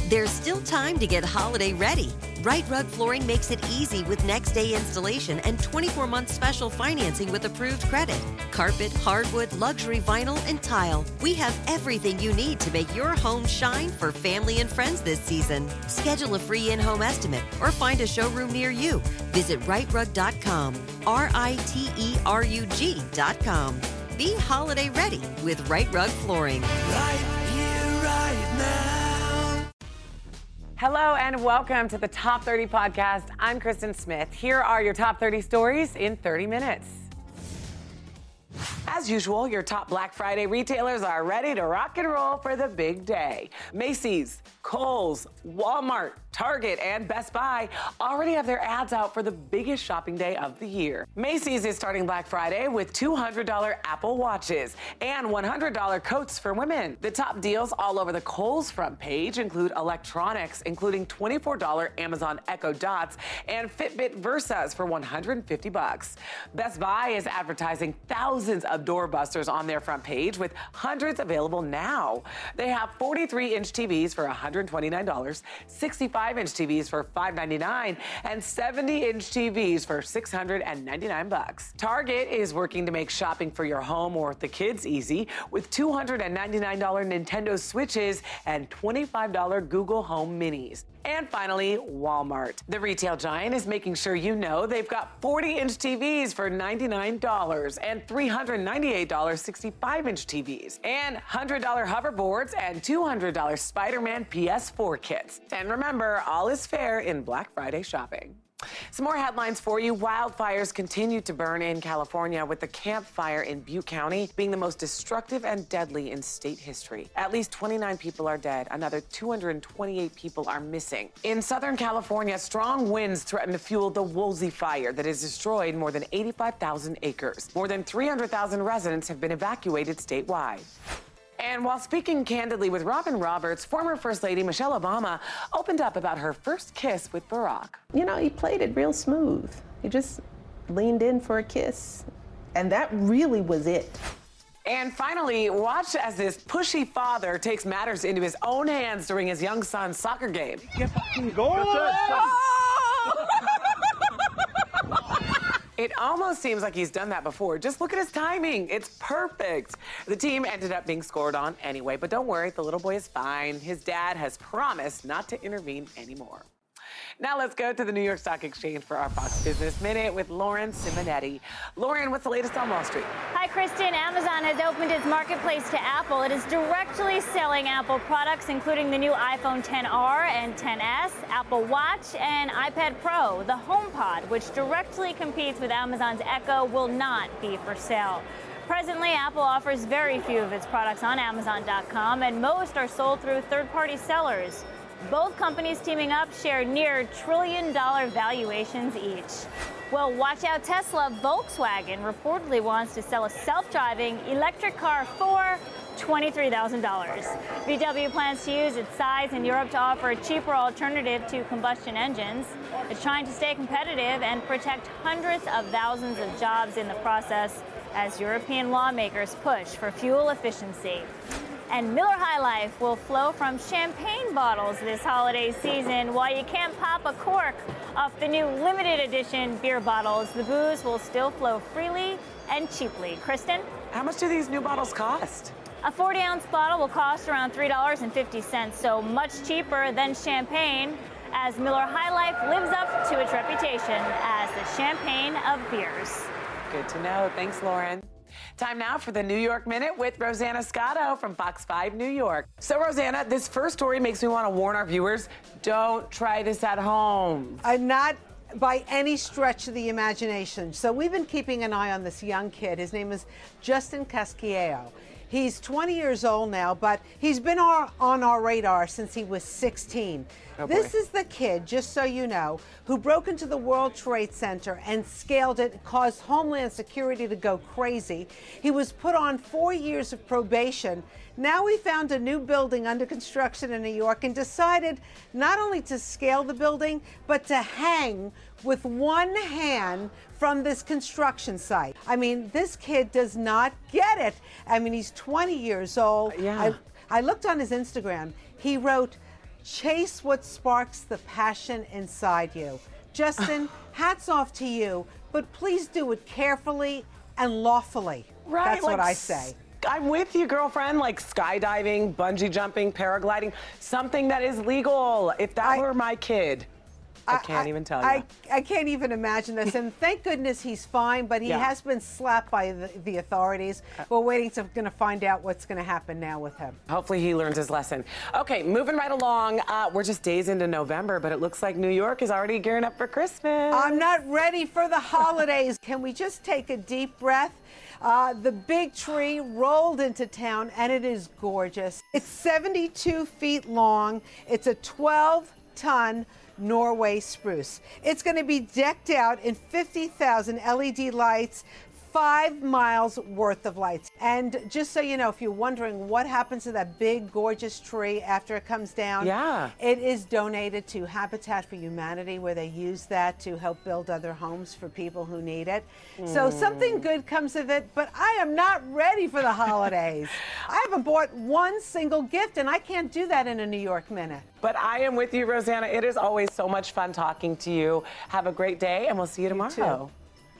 There's still time to get holiday ready. Right Rug Flooring makes it easy with next day installation and 24-month special financing with approved credit. Carpet, hardwood, luxury vinyl, and tile. We have everything you need to make your home shine for family and friends this season. Schedule a free in-home estimate or find a showroom near you. Visit rightrug.com. RITERUG.com. Be holiday ready with Right Rug Flooring. Right here, right now. Hello and welcome to the Top 30 podcast. I'm Kristen Smith. Here are your top 30 stories in 30 minutes. As usual, your top Black Friday retailers are ready to rock and roll for the big day. Macy's, Kohl's, Walmart, Target, and Best Buy already have their ads out for the biggest shopping day of the year. Macy's is starting Black Friday with $200 Apple Watches and $100 coats for women. The top deals all over the Kohl's front page include electronics, including $24 Amazon Echo Dots and Fitbit Versas for $150. Best Buy is advertising thousands of doorbusters on their front page with hundreds available now. They have 43-inch TVs for $129, 65-inch TVs for $599, and 70-inch TVs for $699. Target is working to make shopping for your home or the kids easy with $299 Nintendo Switches and $25 Google Home Minis. And finally, Walmart. The retail giant is making sure you know they've got 40-inch TVs for $99 and $398 65-inch TVs and $100 hoverboards and $200 Spider-Man PS4 kits. And remember, all is fair in Black Friday shopping. Some more headlines for you. Wildfires continue to burn in California, with the Camp Fire in Butte County being the most destructive and deadly in state history. At least 29 people are dead. Another 228 people are missing. In Southern California, strong winds threaten to fuel the Woolsey Fire that has destroyed more than 85,000 acres. More than 300,000 residents have been evacuated statewide. And while speaking candidly with Robin Roberts, former First Lady Michelle Obama opened up about her first kiss with Barack. You know, he played it real smooth. He just leaned in for a kiss, and that really was it. And finally, watch as this pushy father takes matters into his own hands during his young son's soccer game. Get fucking going! It almost seems like he's done that before. Just look at his timing. It's perfect. The team ended up being scored on anyway, but don't worry, the little boy is fine. His dad has promised not to intervene anymore. Now let's go to the New York Stock Exchange for our Fox Business Minute with Lauren Simonetti. Lauren, what's the latest on Wall Street? Hi, Kristen. Amazon has opened its marketplace to Apple. It is directly selling Apple products, including the new iPhone XR and XS, Apple Watch, and iPad Pro. The HomePod, which directly competes with Amazon's Echo, will not be for sale. Presently, Apple offers very few of its products on Amazon.com, and most are sold through third-party sellers. Both companies teaming up share near trillion-dollar valuations each. Well, watch out, Tesla. Volkswagen reportedly wants to sell a self-driving electric car for $23,000. VW plans to use its size in Europe to offer a cheaper alternative to combustion engines. It's trying to stay competitive and protect hundreds of thousands of jobs in the process as European lawmakers push for fuel efficiency. And Miller High Life will flow from champagne bottles this holiday season. While you can't pop a cork off the new limited edition beer bottles, the booze will still flow freely and cheaply. Kristen? How much do these new bottles cost? A 40-ounce bottle will cost around $3.50, so much cheaper than champagne, as Miller High Life lives up to its reputation as the champagne of beers. Good to know. Thanks, Lauren. Time now for the New York Minute with Rosanna Scotto from Fox 5 New York. So, Rosanna, this first story makes me want to warn our viewers, don't try this at home. Not by any stretch of the imagination. So we've been keeping an eye on this young kid. His name is Justin Casciello. He's 20 years old now, but he's been on our radar since he was 16. Oh, this is the kid, just so you know, who broke into the World Trade Center and scaled it, caused Homeland Security to go crazy. He was put on 4 years of probation. Now he found a new building under construction in New York and decided not only to scale the building, but to hang with one hand from this construction site. I mean, this kid does not get it. I mean, he's 20 years old. Yeah. I looked on his Instagram. He wrote, Chase what sparks the passion inside you. Justin, hats off to you, but please do it carefully and lawfully. Right, That's what I say. I'm with you, girlfriend, like skydiving, bungee jumping, paragliding, something that is legal. If that were my kid, I can't even tell you. I can't even imagine this. And thank goodness he's fine, but he has been slapped by the authorities. We're waiting going to find out what's going to happen now with him. Hopefully he learns his lesson. Okay, moving right along. We're just days into November, but it looks like New York is already gearing up for Christmas. I'm not ready for the holidays. Can we just take a deep breath? The big tree rolled into town, and it is gorgeous. It's 72 feet long. It's a 12-ton Norway spruce. It's going to be decked out in 50,000 LED lights, 5 miles worth of lights. And just so you know, if you're wondering what happens to that big, gorgeous tree after it comes down, it is donated to Habitat for Humanity, where they use that to help build other homes for people who need it. So something good comes of it, but I am not ready for the holidays. I haven't bought one single gift, and I can't do that in a New York minute. But I am with you, Rosanna. It is always so much fun talking to you. Have a great day, and we'll see you tomorrow. too.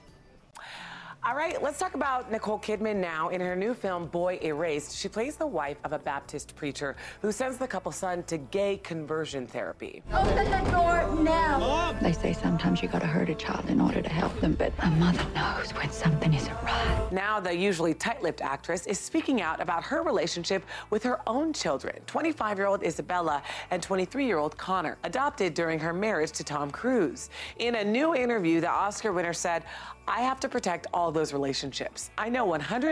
All right, let's talk about Nicole Kidman now. In her new film, Boy Erased, she plays the wife of a Baptist preacher who sends the couple's son to gay conversion therapy. Open the door now. They say sometimes you gotta hurt a child in order to help them, but a mother knows when something isn't right. Now, the usually tight-lipped actress is speaking out about her relationship with her own children, 25-year-old Isabella and 23-year-old Connor, adopted during her marriage to Tom Cruise. In a new interview, the Oscar winner said, "I have to protect all those relationships. I know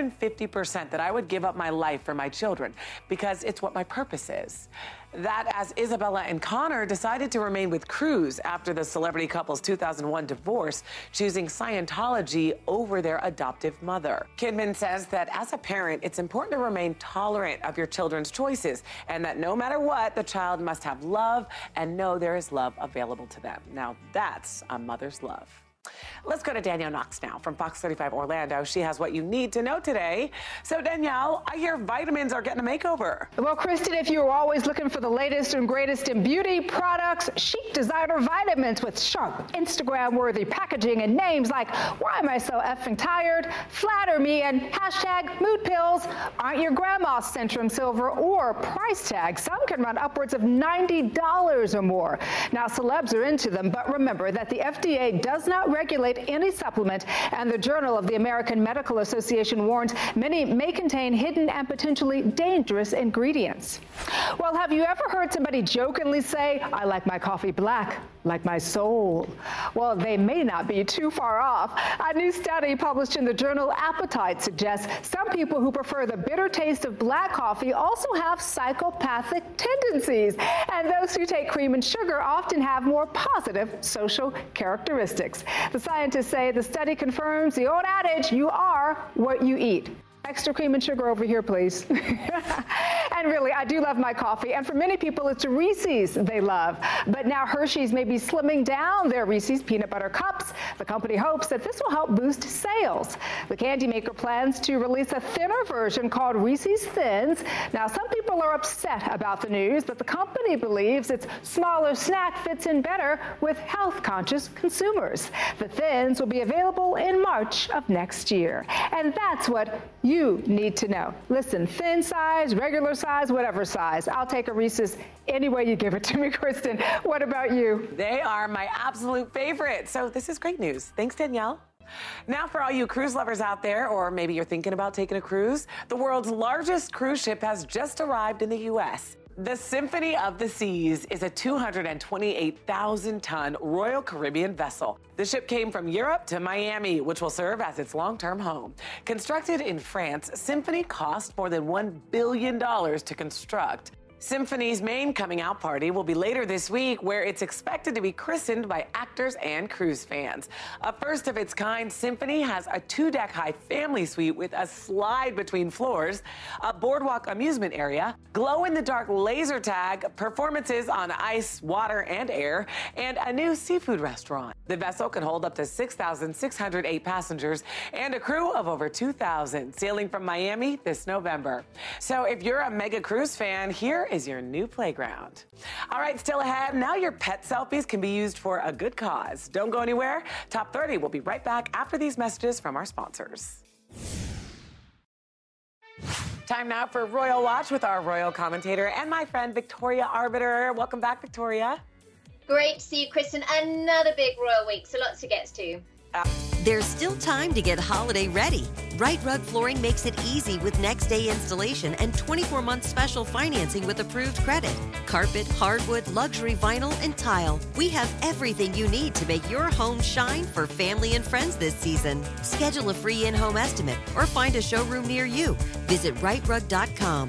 150% that I would give up my life for my children because it's what my purpose is." That as Isabella and Connor decided to remain with Cruise after the celebrity couple's 2001 divorce, choosing Scientology over their adoptive mother. Kidman says that as a parent, it's important to remain tolerant of your children's choices and that no matter what, the child must have love and know there is love available to them. Now that's a mother's love. Let's go to Danielle Knox now from Fox 35 Orlando. She has what you need to know today. So Danielle, I hear vitamins are getting a makeover. Well, Kristen, if you were always looking for the latest and greatest in beauty products, chic designer vitamins with sharp Instagram-worthy packaging and names like "Why am I so effing tired?", "Flatter me," and #mood pills aren't your grandma's Centrum Silver or price tag. Some can run upwards of $90 or more. Now, celebs are into them, but remember that the FDA does not regulate any supplement, and the Journal of the American Medical Association warns many may contain hidden and potentially dangerous ingredients. Well, have you ever heard somebody jokingly say, "I like my coffee black, like my soul"? Well, they may not be too far off. A new study published in the journal Appetite suggests some people who prefer the bitter taste of black coffee also have psychopathic tendencies, and those who take cream and sugar often have more positive social characteristics. The scientists say the study confirms the old adage, you are what you eat. Extra cream and sugar over here, please. And really, I do love my coffee. And for many people, it's Reese's they love. But now Hershey's may be slimming down their Reese's peanut butter cups. The company hopes that this will help boost sales. The candy maker plans to release a thinner version called Reese's Thins. Now, some people are upset about the news, but the company believes its smaller snack fits in better with health-conscious consumers. The Thins will be available in March of next year. And that's what you need to know. Listen, thin size, regular size, whatever size. I'll take a Reese's any way you give it to me, Kristen. What about you? They are my absolute favorite. So this is great news. Thanks, Danielle. Now, for all you cruise lovers out there, or maybe you're thinking about taking a cruise, the world's largest cruise ship has just arrived in the U.S. The Symphony of the Seas is a 228,000-ton Royal Caribbean vessel. The ship came from Europe to Miami, which will serve as its long-term home. Constructed in France, Symphony cost more than $1 billion to construct. Symphony's main coming out party will be later this week, where it's expected to be christened by actors and cruise fans. A first of its kind, Symphony has a 2-deck high family suite with a slide between floors, a boardwalk amusement area, glow-in-the-dark laser tag, performances on ice, water, and air, and a new seafood restaurant. The vessel can hold up to 6,608 passengers and a crew of over 2,000, sailing from Miami this November. So if you're a mega cruise fan, here car is your new playground. All right, still ahead. Now your pet selfies can be used for a good cause. Don't go anywhere. Top 30 will be right back after these messages from our sponsors. Time now for Royal Watch with our royal commentator and my friend Victoria Arbiter. Welcome back, Victoria. Great to see you, Kristen. Another big royal week, so lots to get to. There's still time to get holiday ready. Right Rug Flooring makes it easy with next day installation and 24-month special financing with approved credit. Carpet, hardwood, luxury vinyl, and tile. We have everything you need to make your home shine for family and friends this season. Schedule a free in-home estimate or find a showroom near you. Visit rightrug.com,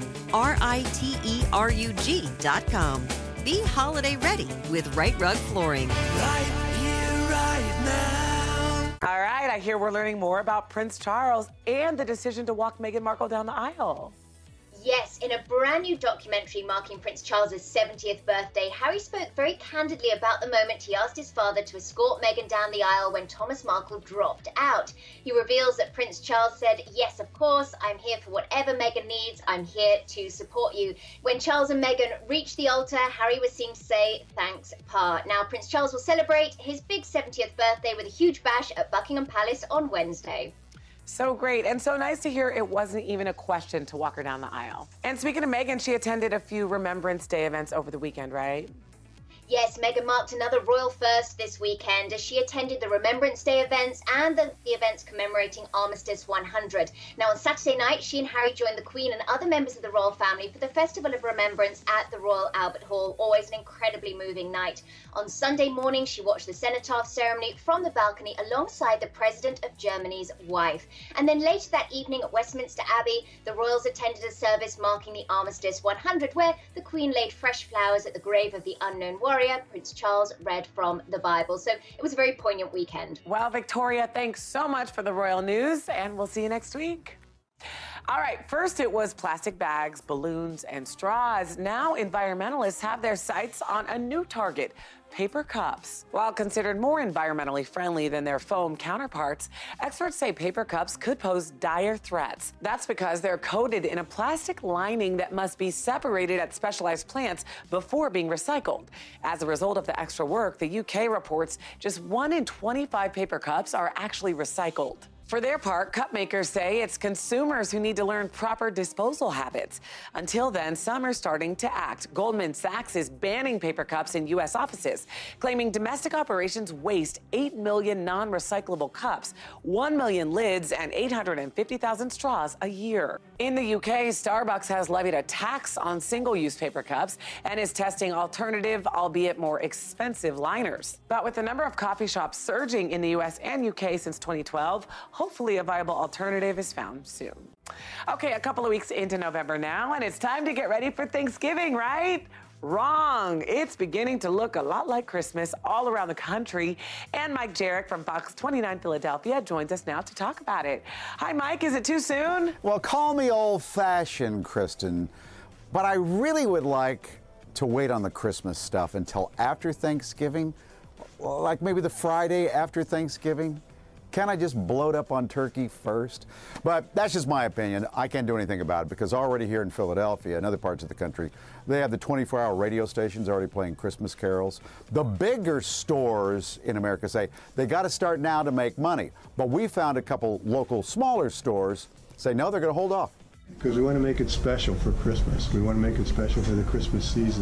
RITERUG.com. Be holiday ready with Right Rug Flooring. Right here, right now. All right, I hear we're learning more about Prince Charles and the decision to walk Meghan Markle down the aisle. Yes, in a brand new documentary marking Prince Charles's 70th birthday, Harry spoke very candidly about the moment he asked his father to escort Meghan down the aisle when Thomas Markle dropped out. He reveals that Prince Charles said, "Yes, of course, I'm here for whatever Meghan needs. I'm here to support you." When Charles and Meghan reached the altar, Harry was seen to say, "Thanks, Pa." Now, Prince Charles will celebrate his big 70th birthday with a huge bash at Buckingham Palace on Wednesday. So great, and so nice to hear it wasn't even a question to walk her down the aisle. And speaking of Meghan, she attended a few Remembrance Day events over the weekend, right? Yes, Meghan marked another royal first this weekend as she attended the Remembrance Day events and the events commemorating Armistice 100. Now, on Saturday night, she and Harry joined the Queen and other members of the royal family for the Festival of Remembrance at the Royal Albert Hall. Always an incredibly moving night. On Sunday morning, she watched the cenotaph ceremony from the balcony alongside the President of Germany's wife. And then later that evening at Westminster Abbey, the royals attended a service marking the Armistice 100, where the Queen laid fresh flowers at the grave of the unknown warrior. Prince Charles read from the Bible. So it was a very poignant weekend. Well, Victoria, thanks so much for the royal news, and we'll see you next week. All right, first it was plastic bags, balloons, and straws. Now environmentalists have their sights on a new target, paper cups. While considered more environmentally friendly than their foam counterparts, experts say paper cups could pose dire threats. That's because they're coated in a plastic lining that must be separated at specialized plants before being recycled. As a result of the extra work, the UK reports just 1 in 25 paper cups are actually recycled. For their part, cup makers say it's consumers who need to learn proper disposal habits. Until then, some are starting to act. Goldman Sachs is banning paper cups in U.S. offices, claiming domestic operations waste 8 million non-recyclable cups, 1 million lids, and 850,000 straws a year. In the UK, Starbucks has levied a tax on single-use paper cups and is testing alternative, albeit more expensive, liners. But with the number of coffee shops surging in the U.S. and UK since 2012, hopefully a viable alternative is found soon. Okay, a couple of weeks into November now, and it's time to get ready for Thanksgiving, right? Wrong. It's beginning to look a lot like Christmas all around the country. And Mike Jarek from Fox 29 Philadelphia joins us now to talk about it. Hi, Mike. Is it too soon? Well, call me old-fashioned, Kristen, but I really would like to wait on the Christmas stuff until after Thanksgiving, like maybe the Friday after Thanksgiving. Can't I just bloat up on turkey first? But that's just my opinion. I can't do anything about it because already here in Philadelphia and other parts of the country, they have the 24-hour radio stations already playing Christmas carols. The bigger stores in America say they got to start now to make money. But we found a couple local smaller stores say no, they're going to hold off. Because we want to make it special for Christmas. We want to make it special for the Christmas season.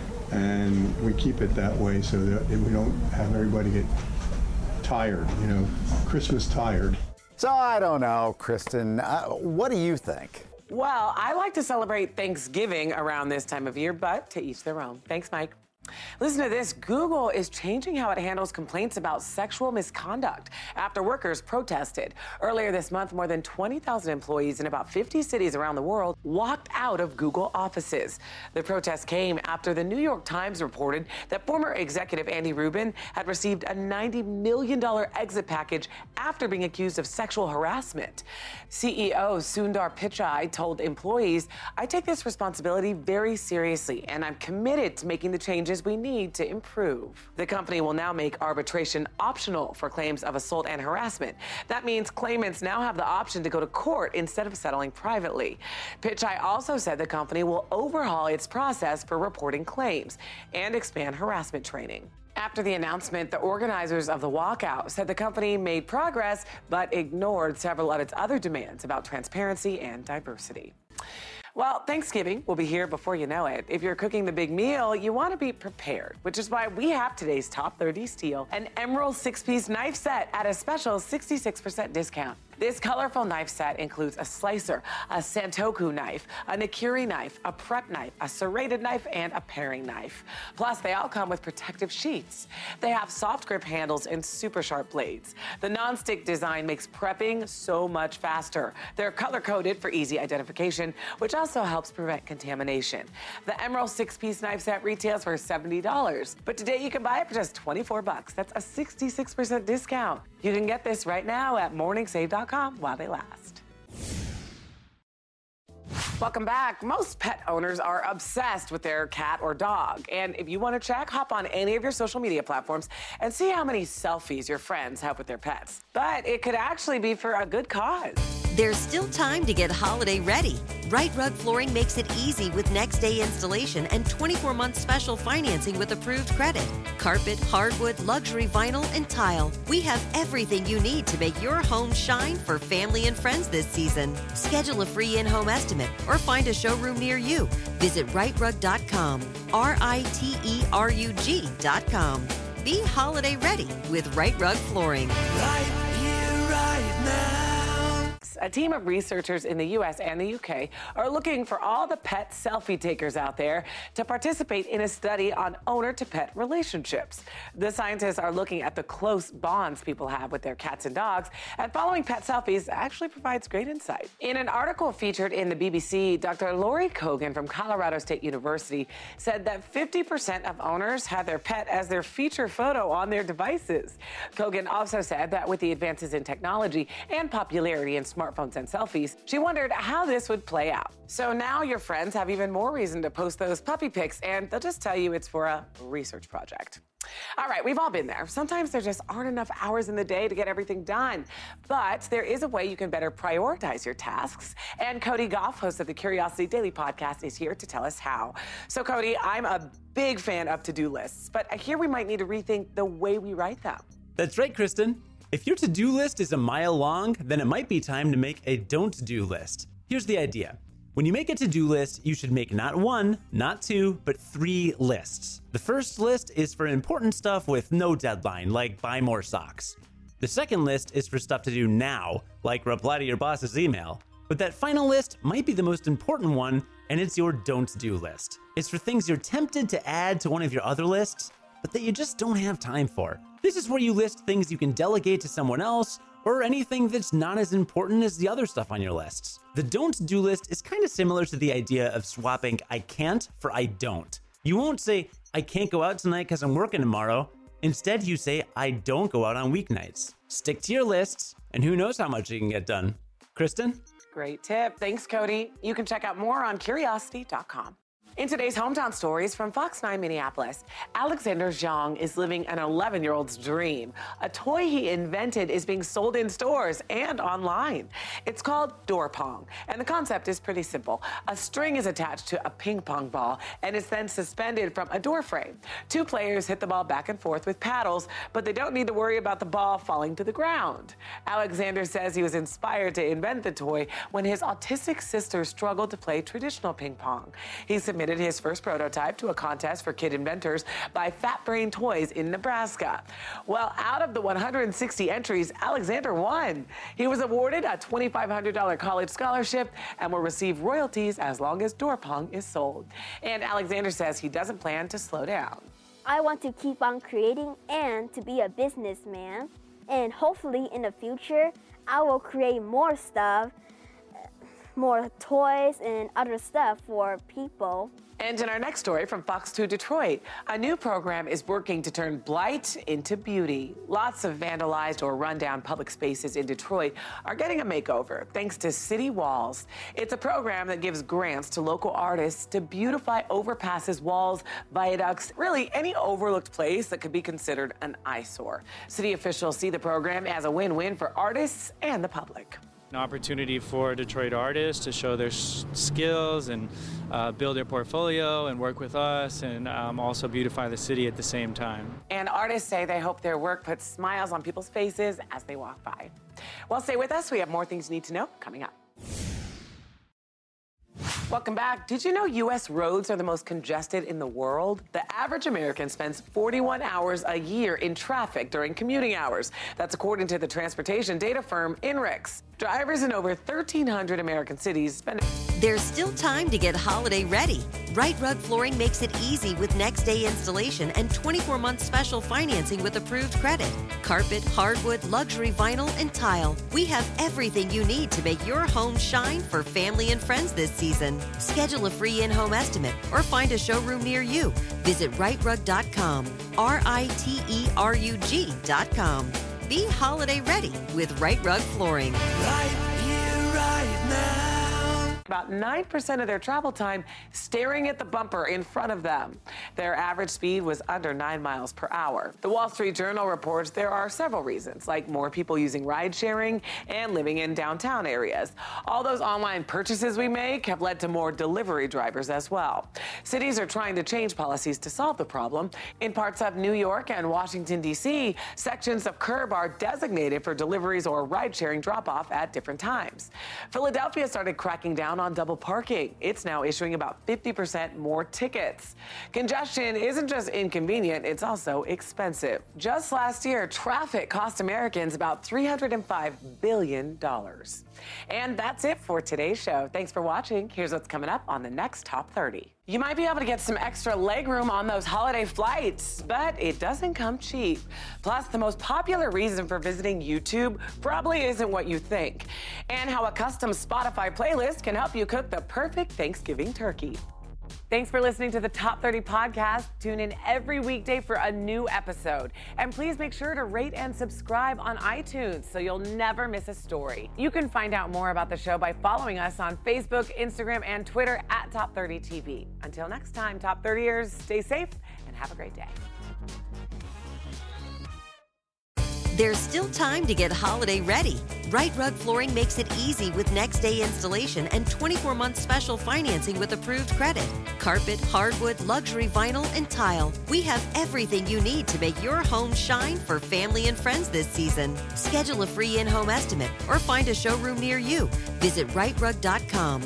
And we keep it that way so that we don't have everybody get tired, Christmas tired. So I don't know, Kristen. What do you think? Well, I like to celebrate Thanksgiving around this time of year, but to each their own. Thanks, Mike. Listen to this. Google is changing how it handles complaints about sexual misconduct after workers protested. Earlier this month, more than 20,000 employees in about 50 cities around the world walked out of Google offices. The protest came after the New York Times reported that former executive Andy Rubin had received a $90 million exit package after being accused of sexual harassment. CEO Sundar Pichai told employees, "I take this responsibility very seriously, and I'm committed to making the changes changes we need to improve. The company will now make arbitration optional for claims of assault and harassment. That means claimants now have the option to go to court instead of settling privately. Pichai also said the company will overhaul its process for reporting claims and expand harassment training. After the announcement, the organizers of the walkout said the company made progress but ignored several of its other demands about transparency and diversity. Well, Thanksgiving will be here before you know it. If you're cooking the big meal, you want to be prepared, which is why we have today's top 30 steal, an Emerald 6-piece knife set at a special 66% discount. This colorful knife set includes a slicer, a santoku knife, a nikiri knife, a prep knife, a serrated knife, and a paring knife. Plus, they all come with protective sheaths. They have soft grip handles and super sharp blades. The non-stick design makes prepping so much faster. They're color-coded for easy identification, which also helps prevent contamination. The Emerald 6-piece knife set retails for $70, but today you can buy it for just $24. That's a 66% discount. You can get this right now at morningsave.com while they last. Welcome back. Most pet owners are obsessed with their cat or dog. And if you want to check, hop on any of your social media platforms and see how many selfies your friends have with their pets. But it could actually be for a good cause. There's still time to get holiday ready. Right Rug Flooring makes it easy with next-day installation and 24-month special financing with approved credit. Carpet, hardwood, luxury vinyl, and tile. We have everything you need to make your home shine for family and friends this season. Schedule a free in-home estimate or find a showroom near you. Visit rightrug.com, RITERUG.com. Be holiday ready with Right Rug Flooring. Right here, right now. A team of researchers in the U.S. and the U.K. are looking for all the pet selfie takers out there to participate in a study on owner-to-pet relationships. The scientists are looking at the close bonds people have with their cats and dogs, and following pet selfies actually provides great insight. In an article featured in the BBC, Dr. Laurie Kogan from Colorado State University said that 50% of owners have their pet as their feature photo on their devices. Kogan also said that with the advances in technology and popularity in smartphones and selfies, she wondered how this would play out. So now your friends have even more reason to post those puppy pics, and they'll just tell you it's for a research project. All right, we've all been there. Sometimes there just aren't enough hours in the day to get everything done. But there is a way you can better prioritize your tasks. And Cody Goff, host of the Curiosity Daily podcast, is here to tell us how. So, Cody, I'm a big fan of to-do lists, but I hear we might need to rethink the way we write them. That's right, Kristen. If your to-do list is a mile long, then it might be time to make a don't-do list. Here's the idea. When you make a to-do list, you should make not one, not two, but 3 lists. The first list is for important stuff with no deadline, like buy more socks. The second list is for stuff to do now, like reply to your boss's email. But that final list might be the most important one, and it's your don't-do list. It's for things you're tempted to add to one of your other lists, but that you just don't have time for. This is where you list things you can delegate to someone else, or anything that's not as important as the other stuff on your lists. The don't-do list is kind of similar to the idea of swapping I can't for I don't. You won't say, I can't go out tonight because I'm working tomorrow. Instead, you say, I don't go out on weeknights. Stick to your lists, and who knows how much you can get done. Kristen? Great tip. Thanks, Cody. You can check out more on curiosity.com. In today's Hometown Stories from Fox 9 Minneapolis, Alexander Zhang is living an 11-year-old's dream. A toy he invented is being sold in stores and online. It's called Door Pong, and the concept is pretty simple. A string is attached to a ping pong ball, and it's then suspended from a door frame. 2 players hit the ball back and forth with paddles, but they don't need to worry about the ball falling to the ground. Alexander says he was inspired to invent the toy when his autistic sister struggled to play traditional ping pong. He submitted his first prototype to a contest for kid inventors by Fat Brain Toys in Nebraska. Well, out of the 160 entries, Alexander won. He was awarded a $2,500 college scholarship and will receive royalties as long as Door Pong is sold. And Alexander says he doesn't plan to slow down. I want to keep on creating and to be a businessman. And hopefully in the future, I will create more stuff, more toys and other stuff for people. And in our next story from Fox 2 Detroit, a new program is working to turn blight into beauty. Lots of vandalized or rundown public spaces in Detroit are getting a makeover thanks to City Walls. It's a program that gives grants to local artists to beautify overpasses, walls, viaducts, really any overlooked place that could be considered an eyesore. City officials see the program as a win-win for artists and the public. An opportunity for Detroit artists to show their skills and build their portfolio and work with us, and also beautify the city at the same time. And artists say they hope their work puts smiles on people's faces as they walk by. Well, stay with us. We have more things you need to know coming up. Welcome back. Did you know U.S. roads are the most congested in the world? The average American spends 41 hours a year in traffic during commuting hours. That's according to the transportation data firm INRIX. Drivers in over 1,300 American cities spend... There's still time to get holiday ready. Right Rug Flooring makes it easy with next day installation and 24-month special financing with approved credit. Carpet, hardwood, luxury vinyl, and tile. We have everything you need to make your home shine for family and friends this season. Schedule a free in-home estimate or find a showroom near you. Visit rightrug.com, RITERUG.com. Be holiday ready with Right Rug Flooring. Right here, right now. About 9% of their travel time staring at the bumper in front of them. Their average speed was under 9 miles per hour. The Wall Street Journal reports there are several reasons, like more people using ride sharing and living in downtown areas. All those online purchases we make have led to more delivery drivers as well. Cities are trying to change policies to solve the problem. In parts of New York and Washington, D.C., sections of curb are designated for deliveries or ride sharing drop-off at different times. Philadelphia started cracking down on double parking. It's now issuing about 50% more tickets. Congestion isn't just inconvenient, it's also expensive. Just last year, traffic cost Americans about $305 billion. And that's it for today's show. Thanks for watching. Here's what's coming up on the next Top 30. You might be able to get some extra legroom on those holiday flights, but it doesn't come cheap. Plus, the most popular reason for visiting YouTube probably isn't what you think. And how a custom Spotify playlist can help you cook the perfect Thanksgiving turkey. Thanks for listening to the Top 30 podcast. Tune in every weekday for a new episode. And please make sure to rate and subscribe on iTunes so you'll never miss a story. You can find out more about the show by following us on Facebook, Instagram, and Twitter at Top 30 TV. Until next time, Top 30ers, stay safe and have a great day. There's still time to get holiday ready. Right Rug Flooring makes it easy with next day installation and 24-month special financing with approved credit. Carpet, hardwood, luxury vinyl, and tile. We have everything you need to make your home shine for family and friends this season. Schedule a free in-home estimate or find a showroom near you. Visit rightrug.com,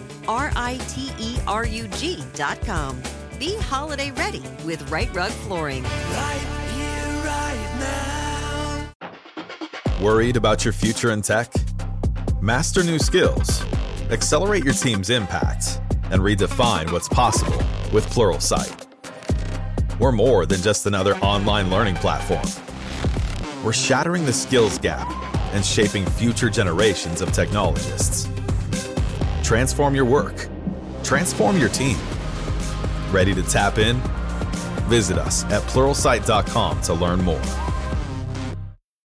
RITERUG.com. Be holiday ready with Right Rug Flooring. Right here, right now. Worried about your future in tech? Master new skills, accelerate your team's impact, and redefine what's possible with Pluralsight. We're more than just another online learning platform. We're shattering the skills gap and shaping future generations of technologists. Transform your work. Transform your team. Ready to tap in? Visit us at pluralsight.com to learn more.